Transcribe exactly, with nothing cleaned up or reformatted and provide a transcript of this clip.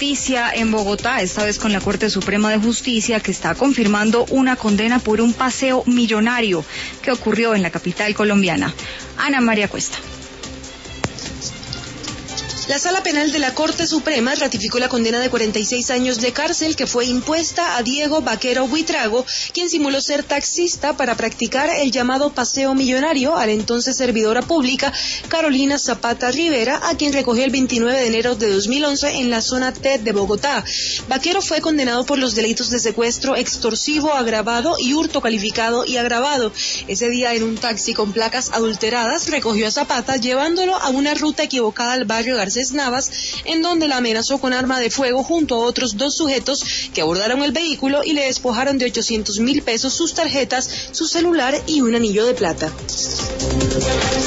justicia en Bogotá, esta vez con la Corte Suprema de Justicia, que está confirmando una condena por un paseo millonario que ocurrió en la capital colombiana. Ana María Cuesta. La Sala Penal de la Corte Suprema ratificó la condena de cuarenta y seis años de cárcel que fue impuesta a Diego Vaquero Buitrago, quien simuló ser taxista para practicar el llamado paseo millonario a la entonces servidora pública Carolina Zapata Rivera, a quien recogió el veintinueve de enero de dos mil once en la zona T de Bogotá. Vaquero fue condenado por los delitos de secuestro extorsivo agravado y hurto calificado y agravado. Ese día, en un taxi con placas adulteradas, recogió a Zapata llevándolo a una ruta equivocada al barrio García Navas, en donde la amenazó con arma de fuego junto a otros dos sujetos que abordaron el vehículo y le despojaron de ochocientos mil pesos, sus tarjetas, su celular y un anillo de plata.